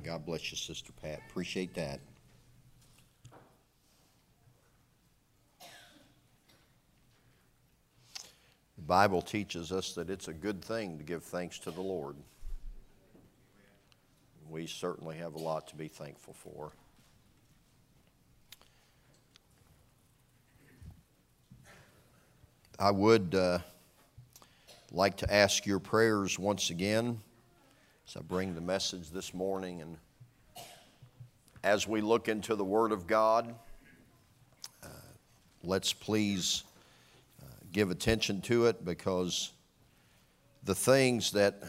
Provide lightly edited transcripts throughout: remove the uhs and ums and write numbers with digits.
God bless you, Sister Pat. Appreciate that. The Bible teaches us that it's a good thing to give thanks to the Lord. We certainly have a lot to be thankful for. I would like to ask your prayers once again as I bring the message this morning, and as we look into the Word of God, let's please give attention to it, because the things that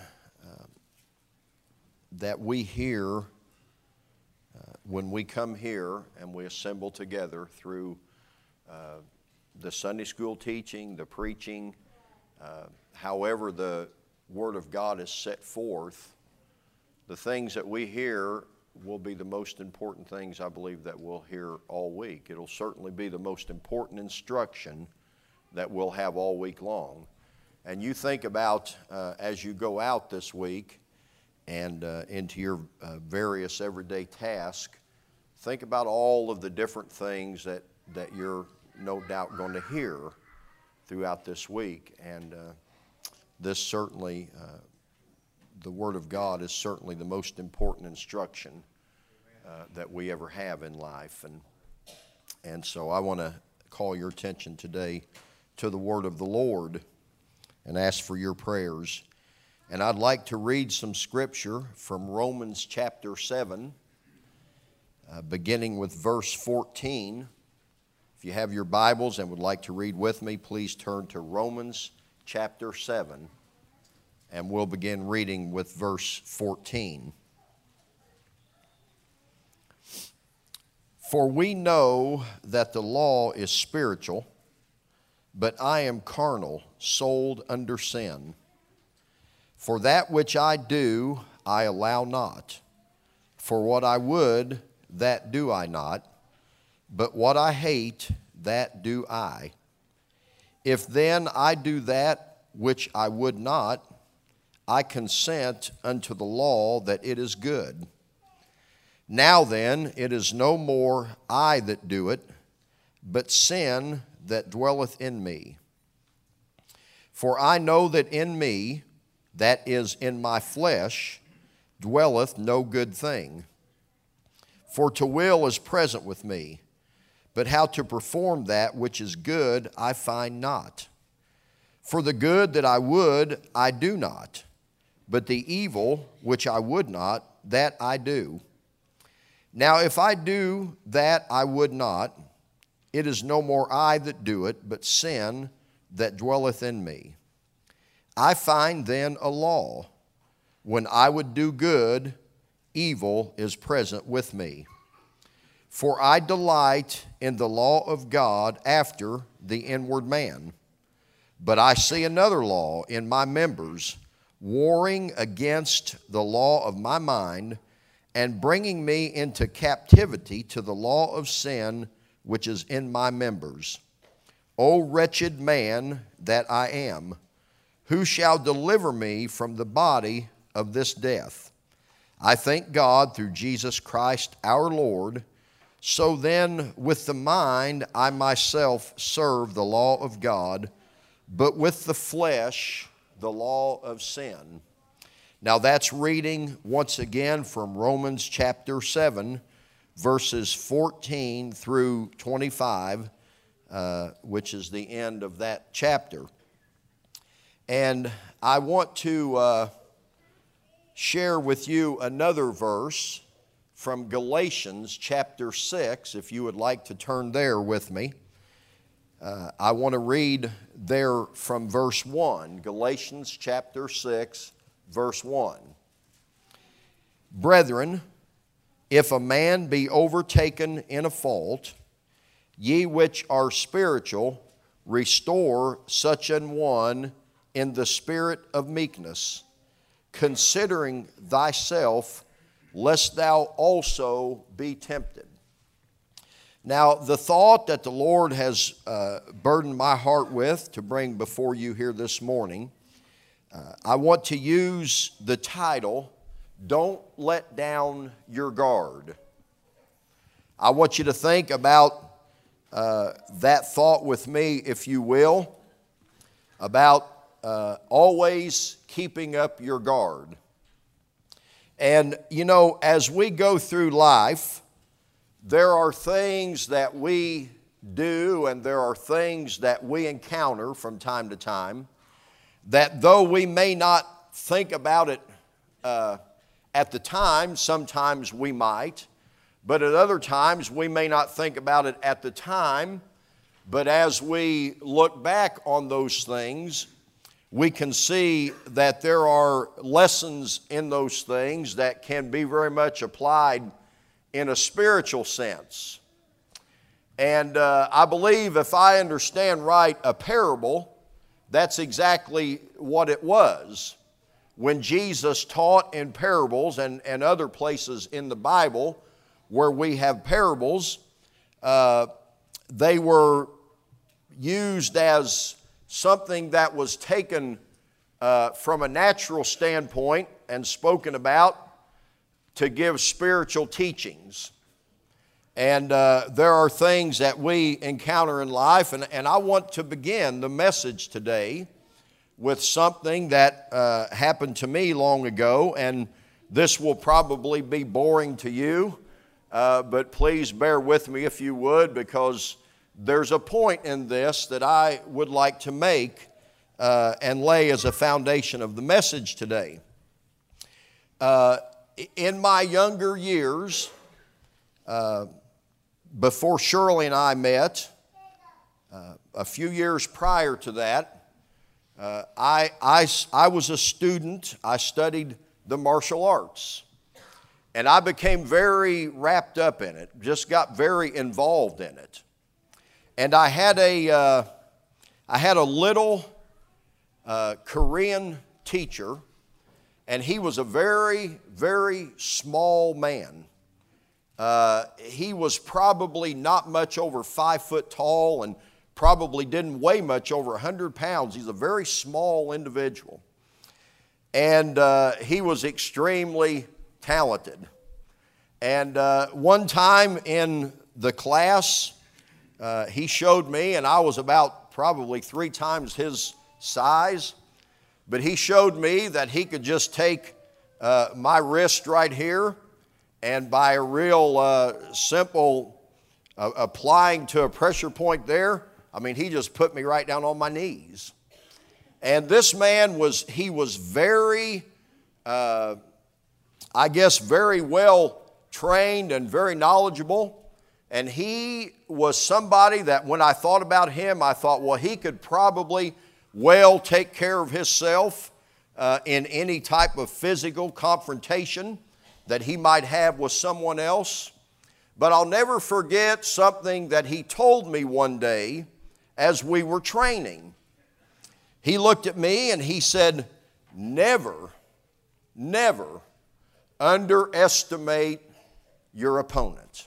we hear when we come here and we assemble together through the Sunday school teaching, the preaching, however the Word of God is set forth, the things that we hear will be the most important things, I believe, that we'll hear all week. It'll certainly be the most important instruction that we'll have all week long. And you think about, as you go out this week and into your various everyday tasks, think about all of the different things that you're no doubt going to hear throughout this week. And this certainly, the Word of God is certainly the most important instruction that we ever have in life. And so I want to call your attention today to the Word of the Lord and ask for your prayers. And I'd like to read some scripture from Romans chapter 7, beginning with verse 14. If you have your Bibles and would like to read with me, please turn to Romans chapter 7, and we'll begin reading with verse 14. For we know that the law is spiritual, but I am carnal, sold under sin. For that which I do, I allow not. For what I would, that do I not. But what I hate, that do I. If then I do that which I would not, I consent unto the law that it is good. Now then, it is no more I that do it, but sin that dwelleth in me. For I know that in me, that is in my flesh, dwelleth no good thing. For to will is present with me, but how to perform that which is good I find not. For the good that I would, I do not, but the evil which I would not, that I do. Now if I do that I would not, it is no more I that do it, but sin that dwelleth in me. I find then a law. When I would do good, evil is present with me. For I delight in the law of God after the inward man. But I see another law in my members, warring against the law of my mind, and bringing me into captivity to the law of sin which is in my members. O wretched man that I am, who shall deliver me from the body of this death? I thank God through Jesus Christ our Lord. So then with the mind I myself serve the law of God, but with the flesh the law of sin. Now that's reading once again from Romans chapter 7, verses 14 through 25, which is the end of that chapter. And I want to share with you another verse from Galatians chapter 6, if you would like to turn there with me. I want to read there from verse 1, Galatians chapter 6, verse 1. Brethren, if a man be overtaken in a fault, ye which are spiritual, restore such an one in the spirit of meekness, considering thyself, lest thou also be tempted. Now, the thought that the Lord has burdened my heart with to bring before you here this morning, I want to use the title don't let down your guard. I want you to think about that thought with me, if you will, about always keeping up your guard. And, you know, as we go through life, there are things that we do and there are things that we encounter from time to time that though we may not think about it at the time, sometimes we might, but at other times we may not think about it at the time, but as we look back on those things, we can see that there are lessons in those things that can be very much applied in a spiritual sense. And I believe if I understand right, a parable, that's exactly what it was. When Jesus taught in parables and other places in the Bible where we have parables, they were used as something that was taken from a natural standpoint and spoken about to give spiritual teachings. And there are things that we encounter in life, and I want to begin the message today with something that happened to me long ago, and this will probably be boring to you, but please bear with me if you would, because there's a point in this that I would like to make and lay as a foundation of the message today. In my younger years, before Shirley and I met, a few years prior to that, I was a student. I studied the martial arts. And I became very wrapped up in it, just got very involved in it. And I had a little Korean teacher, and he was a very, very small man. He was probably not much over 5 foot tall and probably didn't weigh much over 100 pounds. He's a very small individual. And he was extremely talented. And one time in the class, he showed me, and I was about probably 3 times his size, but he showed me that he could just take my wrist right here, and by a real simple applying to a pressure point there, I mean, he just put me right down on my knees. And this man was very, I guess, very well trained and very knowledgeable. And he was somebody that when I thought about him, I thought, well, he could probably well take care of himself in any type of physical confrontation that he might have with someone else. But I'll never forget something that he told me one day as we were training. He looked at me and he said, never underestimate your opponent.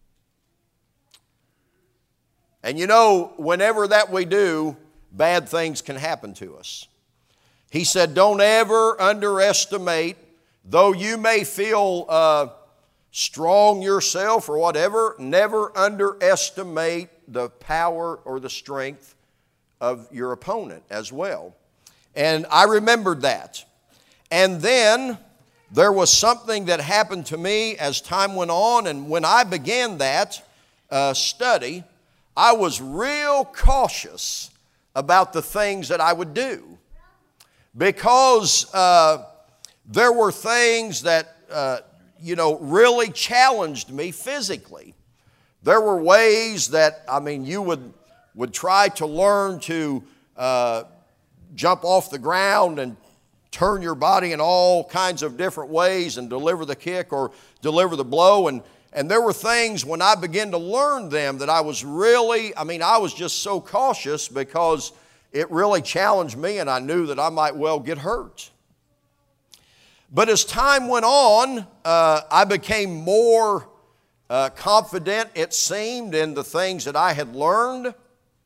And you know, whenever that we do, bad things can happen to us. He said, don't ever underestimate, though you may feel strong yourself or whatever, never underestimate the power or the strength of your opponent as well. And I remembered that. And then there was something that happened to me as time went on, and when I began that study, I was real cautious about the things that I would do, because there were things that really challenged me physically. There were ways that, you would try to learn to jump off the ground and turn your body in all kinds of different ways and deliver the kick or deliver the blow. And there were things when I began to learn them that I was really, I was just so cautious because it really challenged me and I knew that I might well get hurt. But as time went on, I became more confident, it seemed, in the things that I had learned.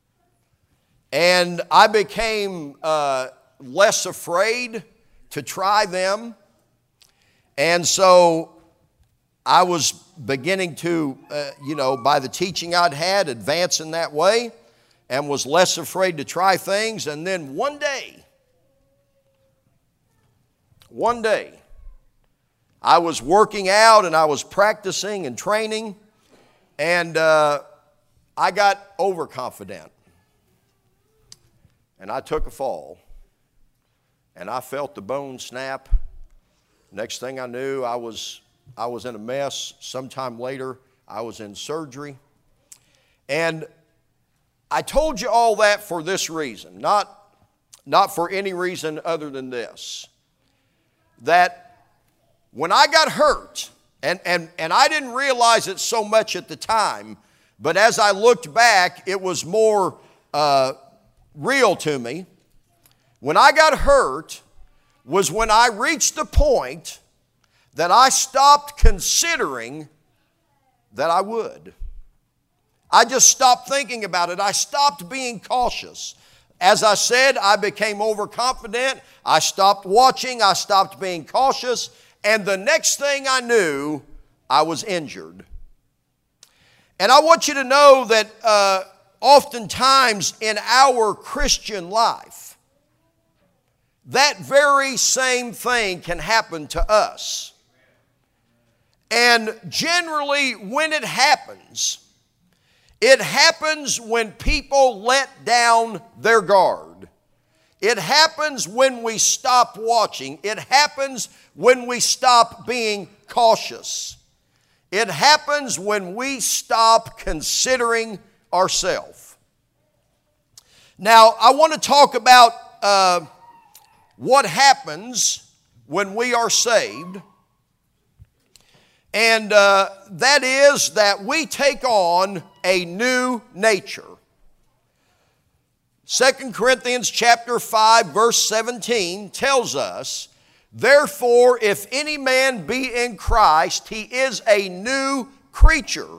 And I became less afraid to try them. And so I was beginning to, by the teaching I'd had, advance in that way, and was less afraid to try things. And then one day, I was working out and I was practicing and training, and I got overconfident. And I took a fall, and I felt the bone snap. Next thing I knew, I was in a mess. Sometime later, I was in surgery. And I told you all that for this reason, not for any reason other than this. That when I got hurt, and I didn't realize it so much at the time, but as I looked back, it was more real to me. When I got hurt was when I reached the point that I stopped considering that I would. I just stopped thinking about it. I stopped being cautious. As I said, I became overconfident. I stopped watching. I stopped being cautious. And the next thing I knew, I was injured. And I want you to know that oftentimes in our Christian life, that very same thing can happen to us. And generally when it happens when people let down their guard. It happens when we stop watching. It happens when we stop being cautious. It happens when we stop considering ourselves. Now, I want to talk about what happens when we are saved. And that is that we take on a new nature. 2 Corinthians chapter 5 verse 17 tells us, "Therefore, if any man be in Christ, he is a new creature.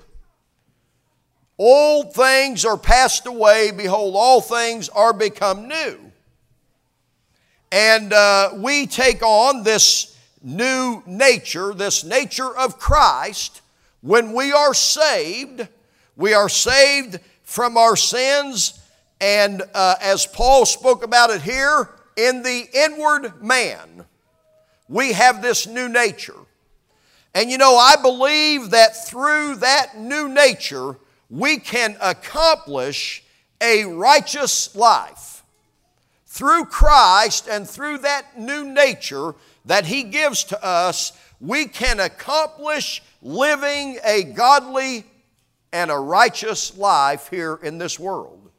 Old things are passed away. Behold, all things are become new." And we take on this new nature, this nature of Christ, when we are saved. We are saved from our sins, and as Paul spoke about it here, in the inward man, we have this new nature. And I believe that through that new nature, we can accomplish a righteous life. Through Christ and through that new nature that He gives to us, we can accomplish living a godly and a righteous life here in this world.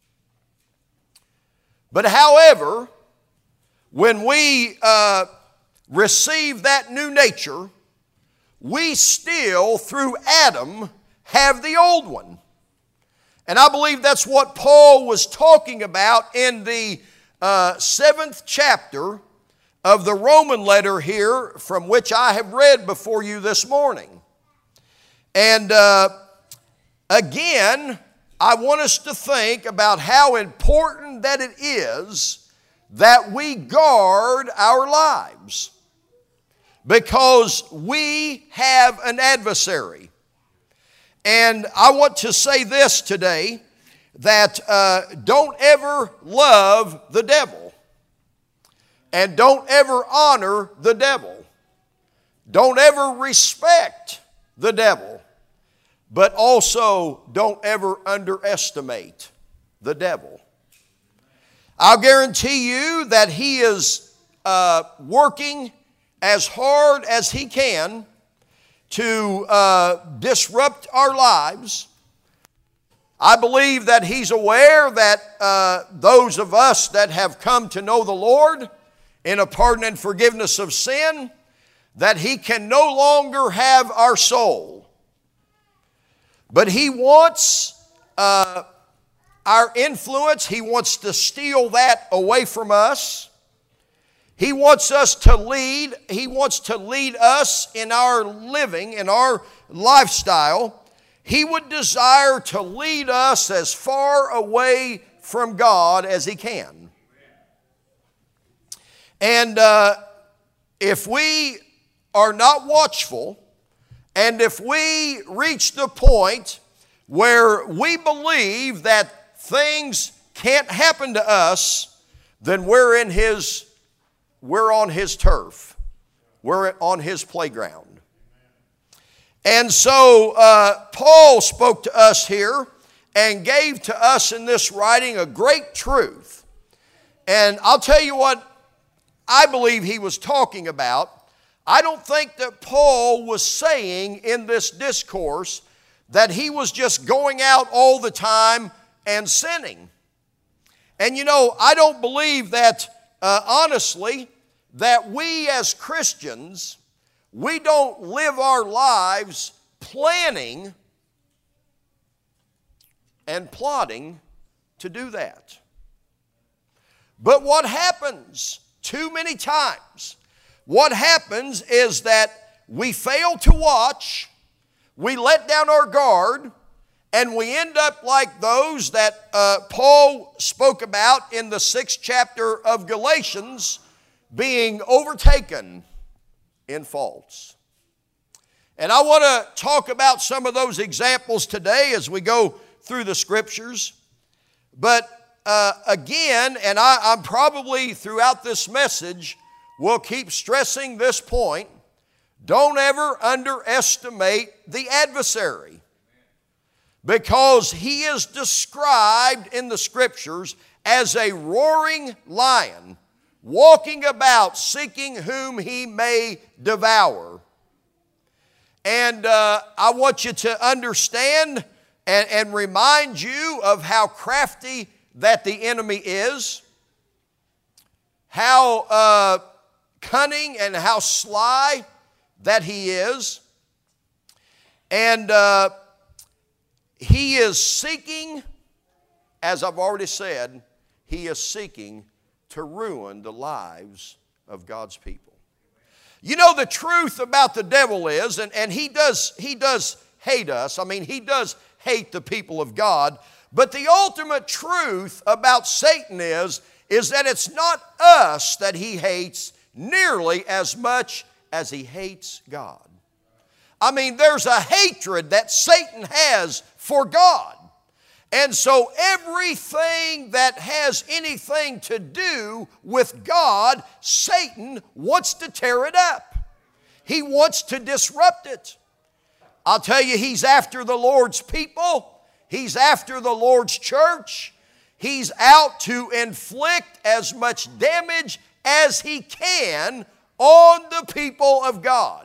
But however, when we receive that new nature, we still, through Adam, have the old one. And I believe that's what Paul was talking about in the 7th chapter of the Roman letter here, from which I have read before you this morning. And again, I want us to think about how important that it is that we guard our lives, because we have an adversary. And I want to say this today, that don't ever love the devil. And don't ever honor the devil. Don't ever respect the devil. But also don't ever underestimate the devil. I'll guarantee you that he is working as hard as he can to disrupt our lives. I believe that he's aware that those of us that have come to know the Lord in a pardon and forgiveness of sin, that he can no longer have our soul. But he wants our influence. He wants to steal that away from us. He wants us to lead. He wants to lead us in our living, in our lifestyle. He would desire to lead us as far away from God as he can. And if we are not watchful, and if we reach the point where we believe that things can't happen to us, then we're on his turf. We're on his playground. And so Paul spoke to us here and gave to us in this writing a great truth. And I'll tell you what I believe he was talking about. I don't think that Paul was saying in this discourse that he was just going out all the time and sinning. And you know, I don't believe that, honestly, that we as Christians, we don't live our lives planning and plotting to do that. But what happens too many times, what happens is that we fail to watch, we let down our guard, and we end up like those that Paul spoke about in the 6th chapter of Galatians, being overtaken in faults. And I want to talk about some of those examples today as we go through the Scriptures. But again, and I'm probably throughout this message will keep stressing this point, don't ever underestimate the adversary, because he is described in the Scriptures as a roaring lion, walking about seeking whom he may devour. And I want you to understand and remind you of how crafty that the enemy is, how cunning and how sly that he is. And he is seeking, as I've already said, he is seeking to ruin the lives of God's people. You know, the truth about the devil is, and he does hate us. I mean, he does hate the people of God. But the ultimate truth about Satan is that it's not us that he hates nearly as much as he hates God. I mean, there's a hatred that Satan has for God. And so everything that has anything to do with God, Satan wants to tear it up. He wants to disrupt it. I'll tell you, he's after the Lord's people. He's after the Lord's church. He's out to inflict as much damage as he can on the people of God.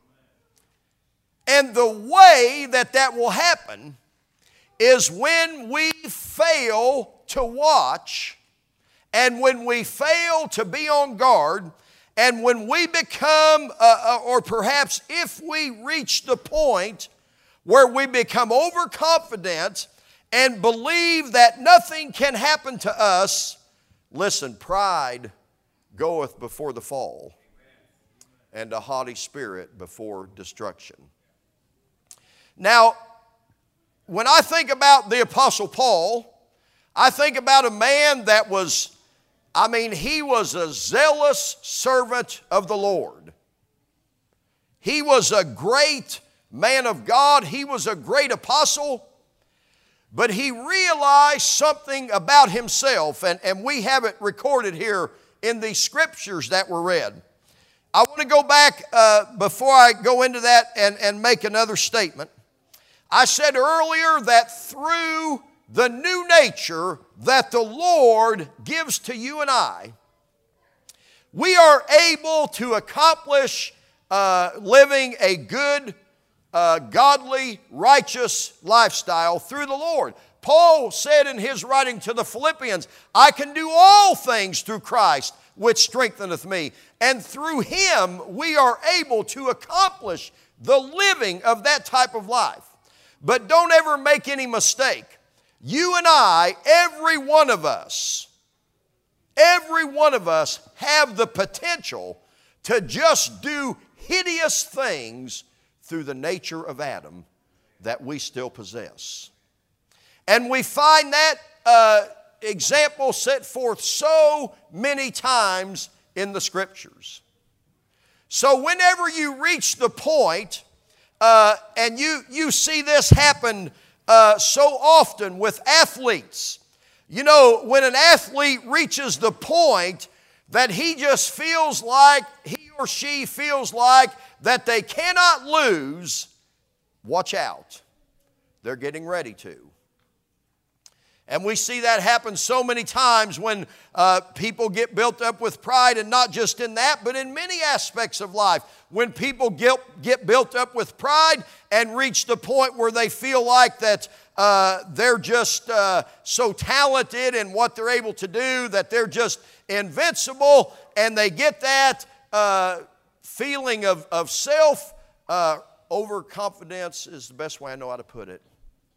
And the way that will happen is when we fail to watch, and when we fail to be on guard, and when we become, or perhaps if we reach the point where we become overconfident and believe that nothing can happen to us, listen, pride goeth before the fall, and a haughty spirit before destruction. Now, when I think about the Apostle Paul, I think about a man that was, he was a zealous servant of the Lord. He was a great man of God. He was a great apostle. But he realized something about himself, and we have it recorded here in these scriptures that were read. I want to go back before I go into that and make another statement. I said earlier that through the new nature that the Lord gives to you and I, we are able to accomplish living a good, godly, righteous lifestyle through the Lord. Paul said in his writing to the Philippians, I can do all things through Christ, which strengtheneth me. And through Him, we are able to accomplish the living of that type of life. But don't ever make any mistake. You and I, every one of us have the potential to just do hideous things through the nature of Adam that we still possess. And we find that example set forth so many times in the Scriptures. So whenever you reach the point, and you see this happen so often with athletes. You know, when an athlete reaches the point that he just feels like, he or she feels like that they cannot lose, watch out. They're getting ready to. And we see that happen so many times when people get built up with pride, and not just in that, but in many aspects of life. When people get built up with pride and reach the point where they feel like that they're just so talented in what they're able to do, that they're just invincible, and they get that feeling of self, overconfidence is the best way I know how to put it.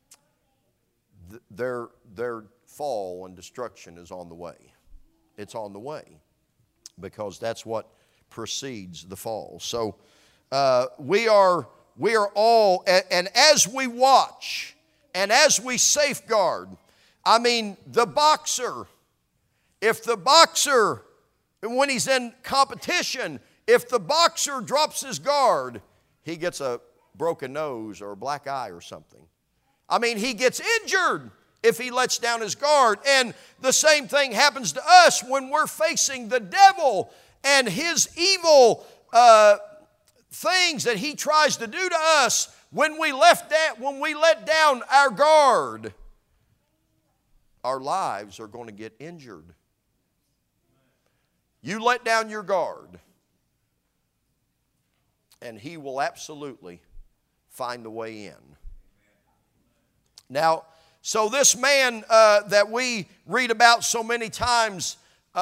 Their fall and destruction is on the way. It's on the way, because that's what precedes the fall. So we are all, and as we watch and as we safeguard, I mean, the boxer, if the boxer, when he's in competition, if the boxer drops his guard, he gets a broken nose or a black eye or something. I mean, he gets injured if he lets down his guard. And the same thing happens to us when we're facing the devil and his evil things that he tries to do to us. When we let down our guard, our lives are going to get injured. You let down your guard, and he will absolutely find the way in. Now, so this man that we read about so many times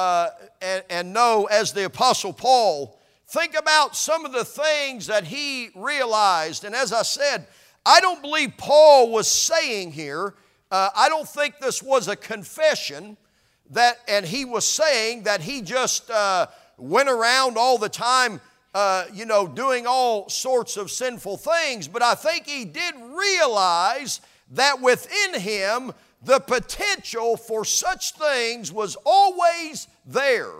and know as the Apostle Paul, think about some of the things that he realized. And as I said, I don't believe Paul was saying here, I don't think this was a confession, and he was saying that he just went around all the time, doing all sorts of sinful things. But I think he did realize that within him, the potential for such things was always there.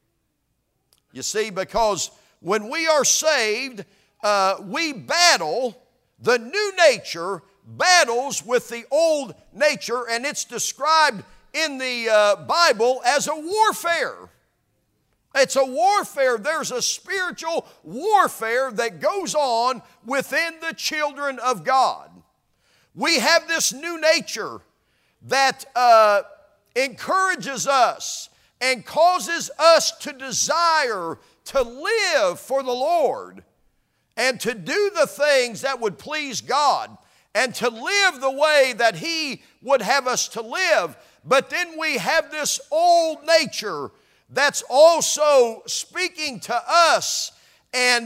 You see, because when we are saved, we battle, the new nature battles with the old nature, and it's described in the Bible as a warfare. It's a warfare. There's a spiritual warfare that goes on within the children of God. We have this new nature that encourages us and causes us to desire to live for the Lord and to do the things that would please God and to live the way that He would have us to live. But then we have this old nature that's also speaking to us and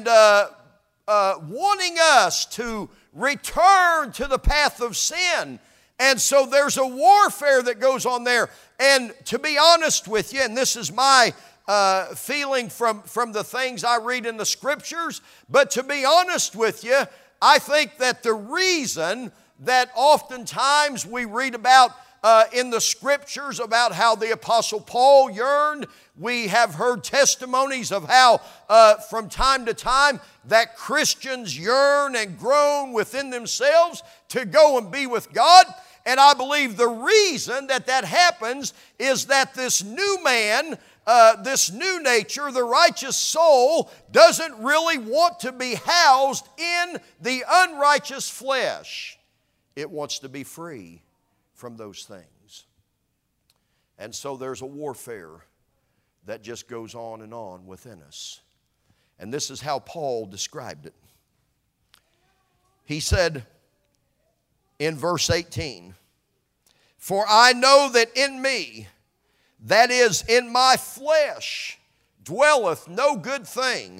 wanting us to return to the path of sin. And so there's a warfare that goes on there. And to be honest with you, and this is my feeling from the things I read in the Scriptures, but to be honest with you, I think that the reason that oftentimes we read about in the Scriptures about how the Apostle Paul yearned, we have heard testimonies of how from time to time that Christians yearn and groan within themselves to go and be with God. And I believe the reason that happens is that this new man, this new nature, the righteous soul, doesn't really want to be housed in the unrighteous flesh. It wants to be free from those things. And so there's a warfare that just goes on and on within us. And this is how Paul described it. He said in verse 18, "For I know that in me, that is in my flesh, dwelleth no good thing.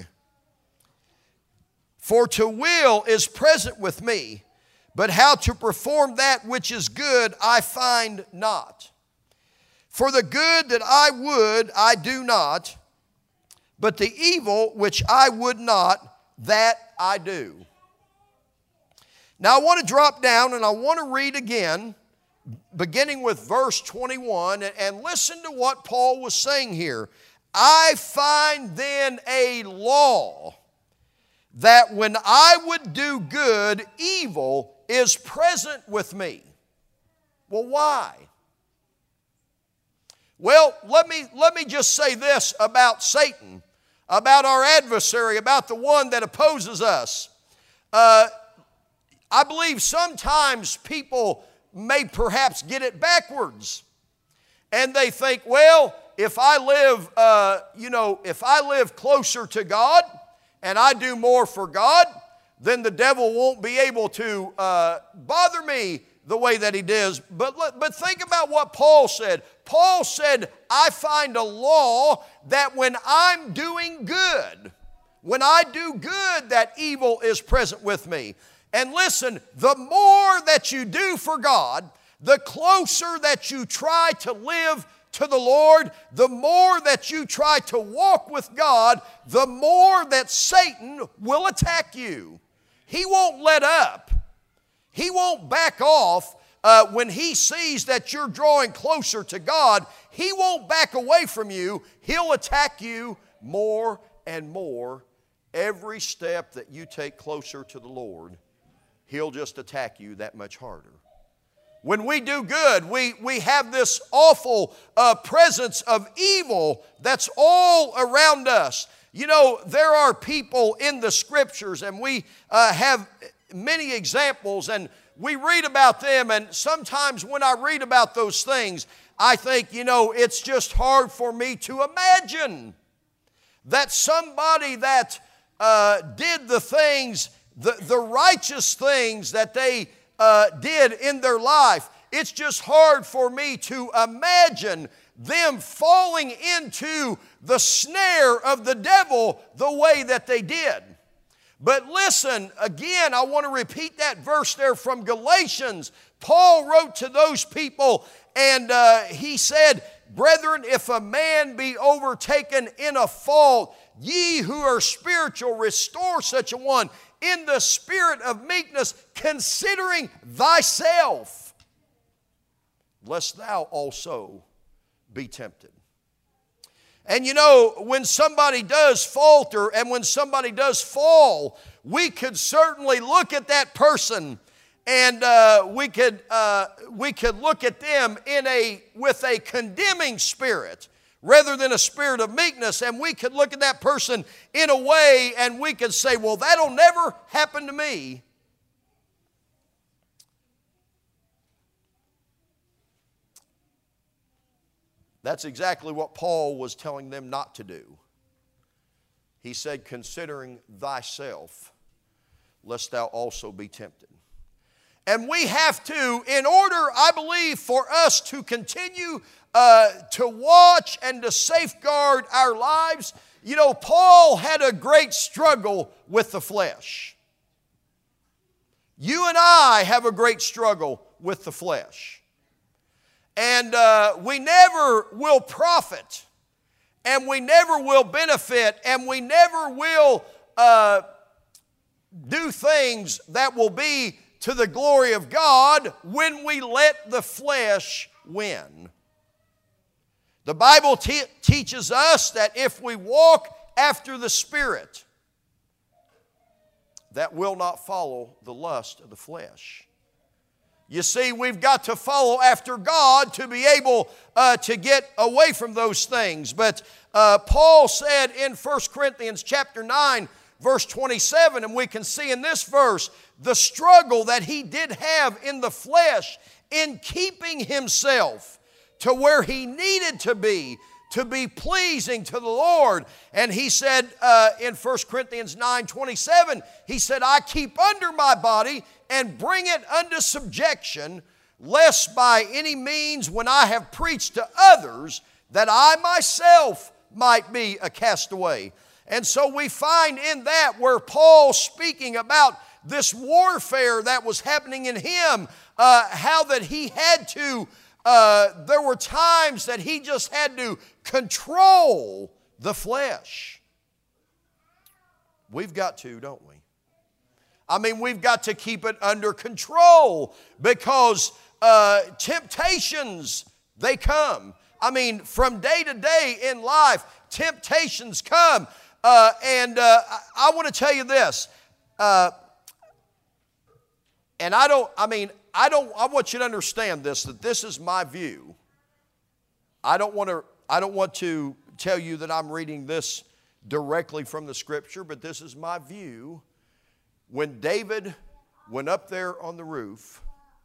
For to will is present with me, but how to perform that which is good I find not. For the good that I would I do not, but the evil which I would not, that I do." Now I want to drop down and I want to read again, beginning with verse 21, and listen to what Paul was saying here. "I find then a law that when I would do good, evil is present with me. Well, why? Well, let me just say this about Satan, about our adversary, about the one that opposes us. I believe sometimes people may perhaps get it backwards. And they think, well, if I live, if I live closer to God and I do more for God, then the devil won't be able to bother me the way that he does. But think about what Paul said. Paul said, I find a law that when I'm doing good, when I do good, that evil is present with me. And listen, the more that you do for God, the closer that you try to live to the Lord, the more that you try to walk with God, the more that Satan will attack you. He won't let up. He won't back off when he sees that you're drawing closer to God. He won't back away from you. He'll attack you more and more. Every step that you take closer to the Lord, he'll just attack you that much harder. When we do good, we have this awful presence of evil that's all around us. You know, there are people in the Scriptures, and we have many examples, and we read about them, and sometimes when I read about those things, I think, it's just hard for me to imagine that somebody that did the things, the righteous things that they did in their life, it's just hard for me to imagine them falling into the snare of the devil the way that they did. But listen, again, I want to repeat that verse there from Galatians. Paul wrote to those people, and he said, brethren, if a man be overtaken in a fault, ye who are spiritual, restore such a one in the spirit of meekness, considering thyself, lest thou also be tempted. And when somebody does falter and when somebody does fall, we could certainly look at that person and we could look at them with a condemning spirit rather than a spirit of meekness. And we could look at that person in a way and we could say, well, that'll never happen to me. That's exactly what Paul was telling them not to do. He said, considering thyself, lest thou also be tempted. And we have to, in order, I believe, for us to continue to watch and to safeguard our lives, Paul had a great struggle with the flesh. You and I have a great struggle with the flesh. And we never will profit, and we never will benefit, and we never will do things that will be to the glory of God when we let the flesh win. The Bible teaches us that if we walk after the Spirit, that will not follow the lust of the flesh. You see, we've got to follow after God to be able to get away from those things. But Paul said in 1 Corinthians chapter 9, verse 27, and we can see in this verse the struggle that he did have in the flesh in keeping himself to where he needed to be pleasing to the Lord. And he said in 1 Corinthians 9:27, he said, I keep under my body and bring it unto subjection, lest by any means when I have preached to others, that I myself might be a castaway. And so we find in that where Paul's speaking about this warfare that was happening in him, how that he had to, there were times that he just had to control the flesh. We've got to, don't we? I mean, we've got to keep it under control because temptations, they come. I mean, from day to day in life, temptations come. I want to tell you this. And I want you to understand this, that this is my view. I don't want to tell you that I'm reading this directly from the Scripture, but this is my view. When David went up there on the roof,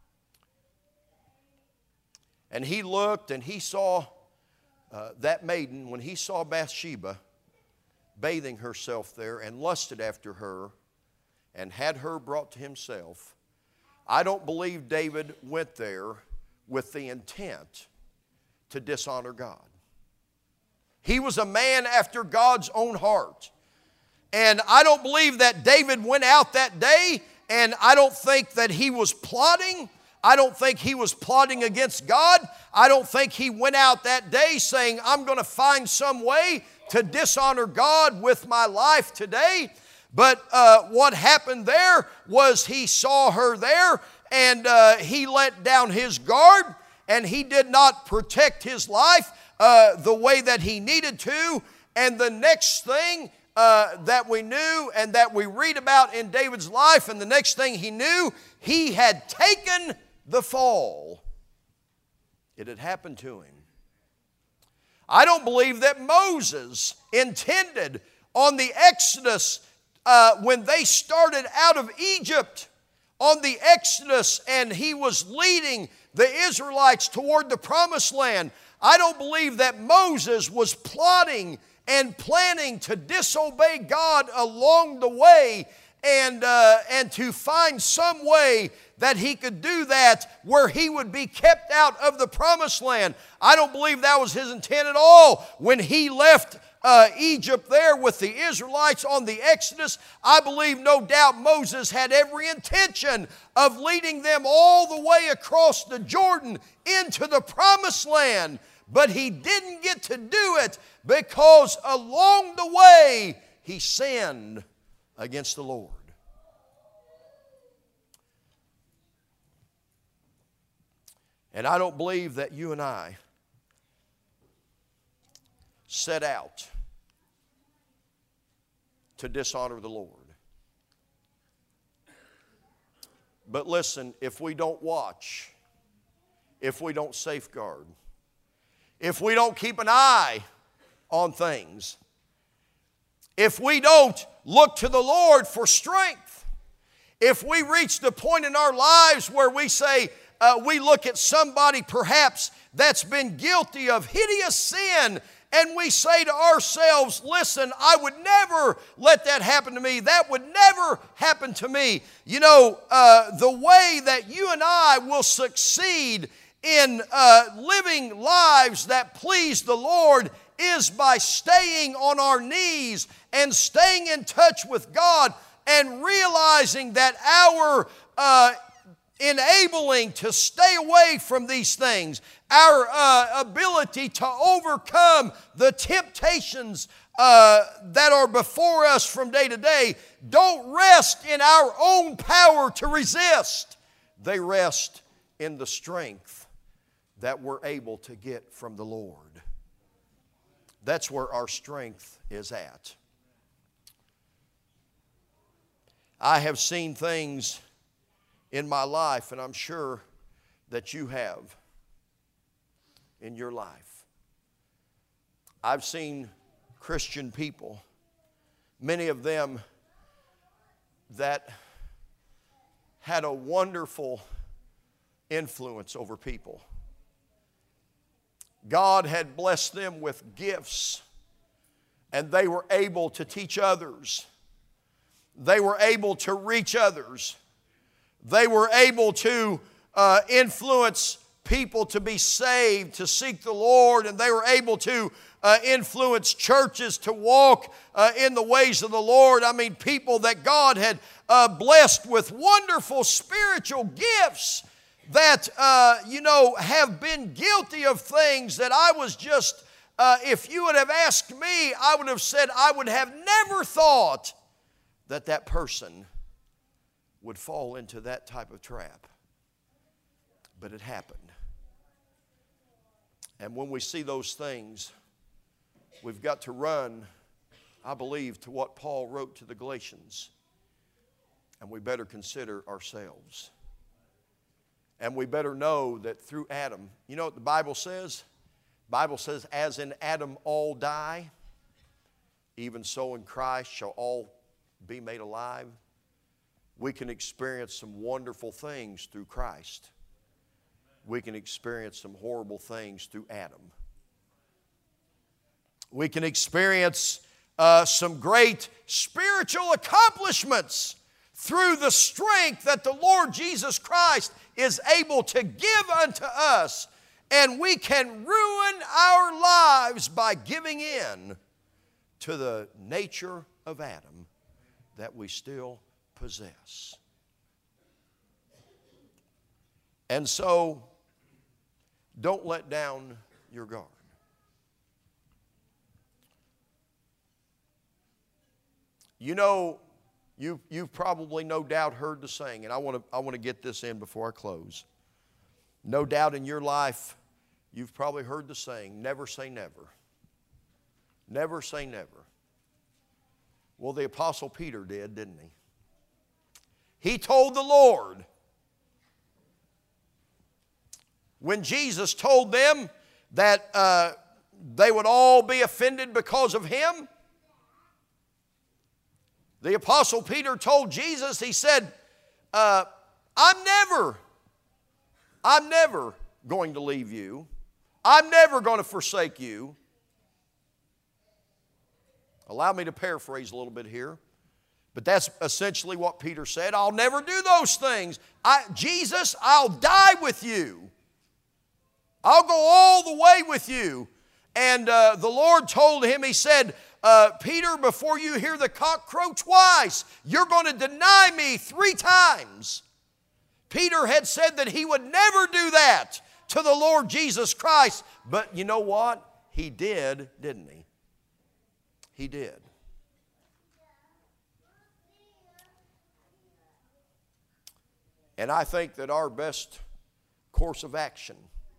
and he looked and he saw that maiden, when he saw Bathsheba bathing herself there and lusted after her and had her brought to himself, I don't believe David went there with the intent to dishonor God. He was a man after God's own heart. And I don't believe that David went out that day, and I don't think that he was plotting. I don't think he was plotting against God. I don't think he went out that day saying, I'm going to find some way to dishonor God with my life today. But what happened there was he saw her there, and he let down his guard, and he did not protect his life the way that he needed to. And the next thing that we knew and that we read about in David's life, and the next thing he knew, he had taken the fall. It had happened to him. I don't believe that Moses intended on the Exodus when they started out of Egypt, on the Exodus, and he was leading the Israelites toward the promised land. I don't believe that Moses was plotting and planning to disobey God along the way and to find some way that he could do that where he would be kept out of the promised land. I don't believe that was his intent at all. When he left Egypt there with the Israelites on the Exodus, I believe no doubt Moses had every intention of leading them all the way across the Jordan into the promised land. But he didn't get to do it because along the way he sinned against the Lord. And I don't believe that you and I set out to dishonor the Lord. But listen, if we don't watch, if we don't safeguard, if we don't keep an eye on things, if we don't look to the Lord for strength, if we reach the point in our lives where we say, we look at somebody perhaps that's been guilty of hideous sin, and we say to ourselves, listen, I would never let that happen to me. That would never happen to me. You know, the way that you and I will succeed in living lives that please the Lord is by staying on our knees and staying in touch with God and realizing that our enabling to stay away from these things, our ability to overcome the temptations that are before us from day to day, don't rest in our own power to resist. They rest in the strength that we're able to get from the Lord. That's where our strength is at. I have seen things in my life, and I'm sure that you have in your life. I've seen Christian people, many of them that had a wonderful influence over people. God had blessed them with gifts, and they were able to teach others. They were able to reach others. They were able to influence people to be saved, to seek the Lord, and they were able to influence churches to walk in the ways of the Lord. I mean, people that God had blessed with wonderful spiritual gifts that, have been guilty of things that I was just, if you would have asked me, I would have said I would have never thought that that person would fall into that type of trap. But it happened. And when we see those things, we've got to run I believe, to what Paul wrote to the Galatians. And we better consider ourselves. And we better know that through Adam, you know what the Bible says? The Bible says, as in Adam all die, even so in Christ shall all be made alive. We can experience some wonderful things through Christ. We can experience some horrible things through Adam. We can experience some great spiritual accomplishments through the strength that the Lord Jesus Christ is able to give unto us. And we can ruin our lives by giving in to the nature of Adam that we still possess. And so, don't let down your guard. You know, you've probably no doubt heard the saying, and I want to get this in before I close. No doubt in your life, you've probably heard the saying, never say never. Never say never. Well, the Apostle Peter did, didn't he? He told the Lord, when Jesus told them that they would all be offended because of him, the Apostle Peter told Jesus, he said, I'm never going to leave you. I'm never going to forsake you. Allow me to paraphrase a little bit here. But that's essentially what Peter said. I'll never do those things. Jesus, I'll die with you. I'll go all the way with you. And the Lord told him, he said, Peter, before you hear the cock crow twice, you're going to deny me 3 times. Peter had said that he would never do that to the Lord Jesus Christ. But you know what? He did, didn't he? He did. And I think that our best course of action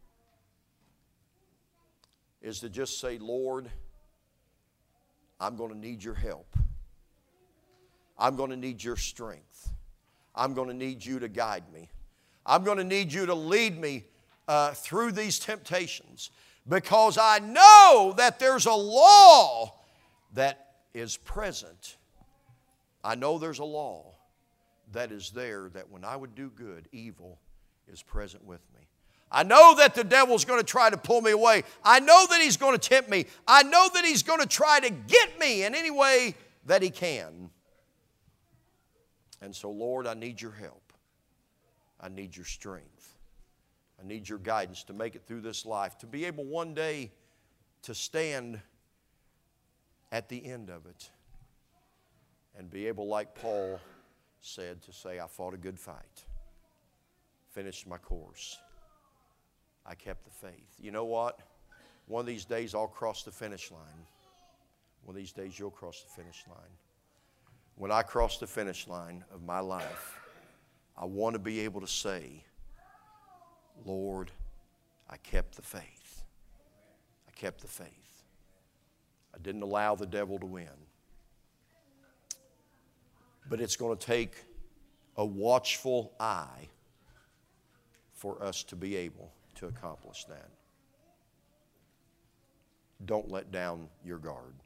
is to just say, Lord, I'm going to need your help. I'm going to need your strength. I'm going to need you to guide me. I'm going to need you to lead me through these temptations, because I know that there's a law that is present. I know there's a law that is there, that when I would do good, evil is present with me. I know that the devil's going to try to pull me away. I know that he's going to tempt me. I know that he's going to try to get me in any way that he can. And so, Lord, I need your help. I need your strength. I need your guidance to make it through this life, to be able one day to stand at the end of it and be able, like Paul said, to say, I fought a good fight, finished my course, I kept the faith. You know what? One of these days I'll cross the finish line. One of these days you'll cross the finish line. When I cross the finish line of my life, I want to be able to say, Lord, I kept the faith. I kept the faith. I didn't allow the devil to win. But it's going to take a watchful eye for us to be able to accomplish that. Don't let down your guard.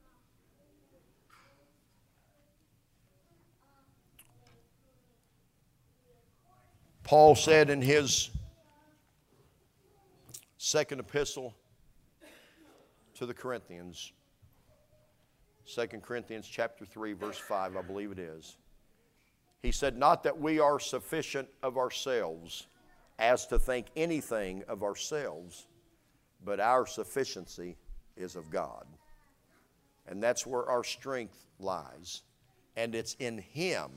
Paul said in his second epistle to the Corinthians, 2 Corinthians chapter 3, verse 5, I believe it is. He said, not that we are sufficient of ourselves as to think anything of ourselves, but our sufficiency is of God. And that's where our strength lies. And it's in Him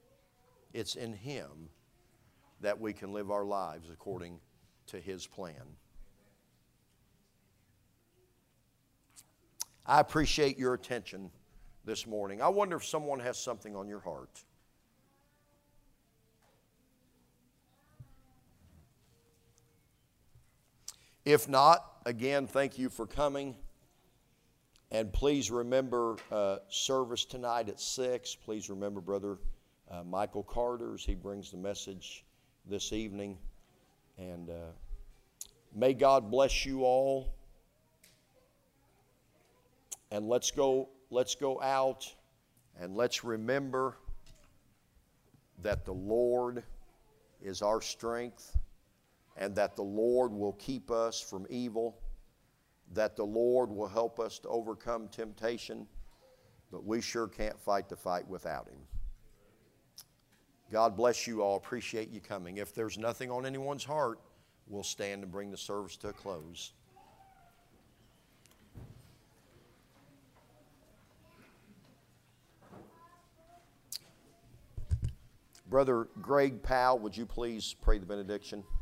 that we can live our lives according to His plan. I appreciate your attention this morning. I wonder if someone has something on your heart. If not, again, thank you for coming. And please remember service tonight at 6. Please remember Brother Michael Carter as he brings the message this evening. And may God bless you all. And let's go out and let's remember that the Lord is our strength, and that the Lord will keep us from evil, that the Lord will help us to overcome temptation, but we sure can't fight the fight without Him. God bless you all. Appreciate you coming. If there's nothing on anyone's heart, we'll stand and bring the service to a close. Brother Greg Powell, would you please pray the benediction?